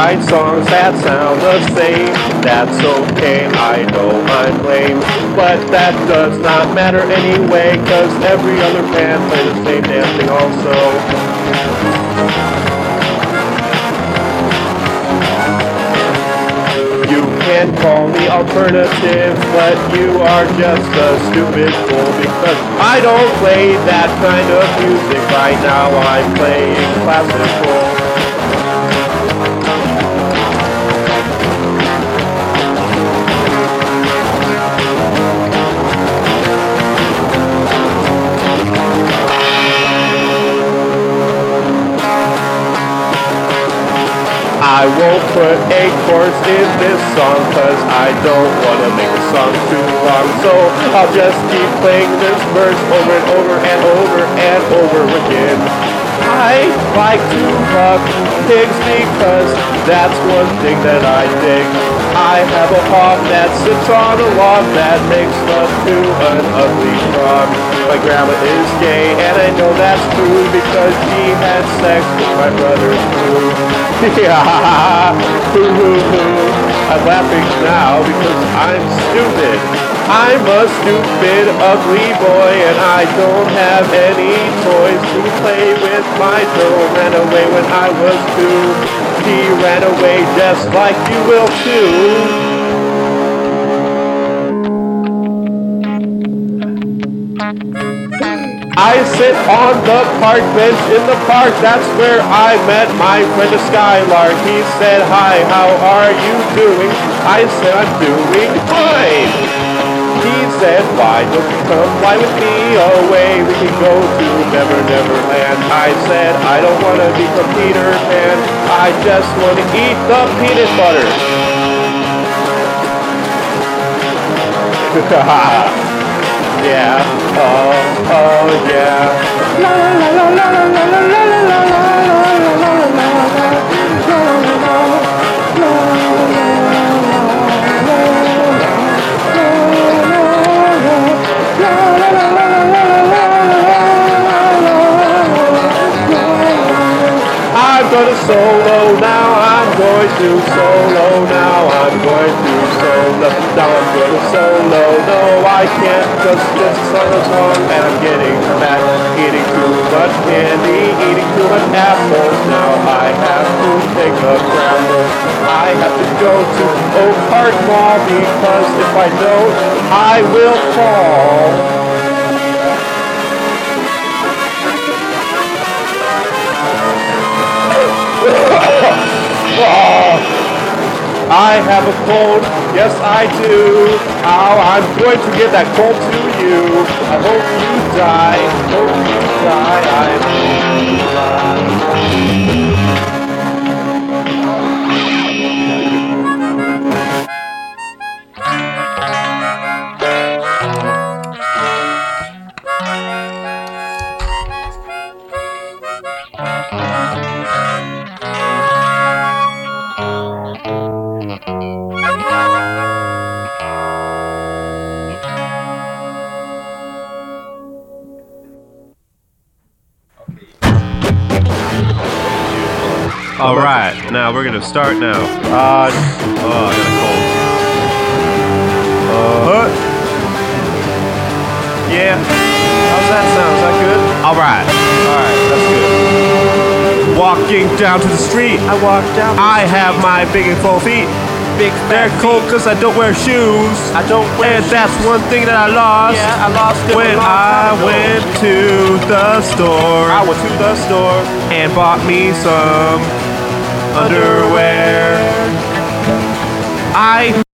write songs that sound the same. That's okay, I know I'm lame, but that does not matter anyway, cause every other band play the same damn thing also. You can call me alternative, but you are just a stupid fool, because I don't play that kind of music right now, I'm playing classical. I won't put a chorus in this song, cause I don't want to make the song too long. So I'll just keep playing this verse over and over and over and over again. I like to fuck pigs because that's one thing that I dig. I have a hog that sits on a log that makes love to an ugly frog. My grandma is gay and I know that's true because she had sex with my brother's crew. Yeah, hoo hoo hoo. I'm laughing now because I'm stupid. I'm a stupid, ugly boy and I don't have any toys to play with. My turtle ran away when I was 2. He ran away just like you will too. I sit on the park bench in the park, that's where I met my friend Skylark. He said, hi, how are you doing? I said, I'm doing fine. He said, why don't you come fly with me away? We can go to Never Never Land. I said, I don't want to become Peter Pan. I just want to eat the peanut butter. Yeah, oh yeah. La la la la la la la la la la la I'm gonna solo now, I'm going to solo now, I'm going to solo, now I'm gonna solo, no I can't, just this song and I'm getting fat, eating too much candy, eating too much apples, now I have to take a scramble, I have to go to Oak Park Mall because if I don't, I will fall. I have a cold, yes I do. Ow, I'm going to give that cold to you. I hope you die, I hope you die. All right, now we're gonna start now. I got a cold. Yeah. How's that sound? Is that good? All right, that's good. Walking down to the street, I have my big and full feet. They're cold because I don't wear shoes. And that's one thing that I lost. Yeah, I lost it when I went to the store. I went to the store and bought me some underwear. I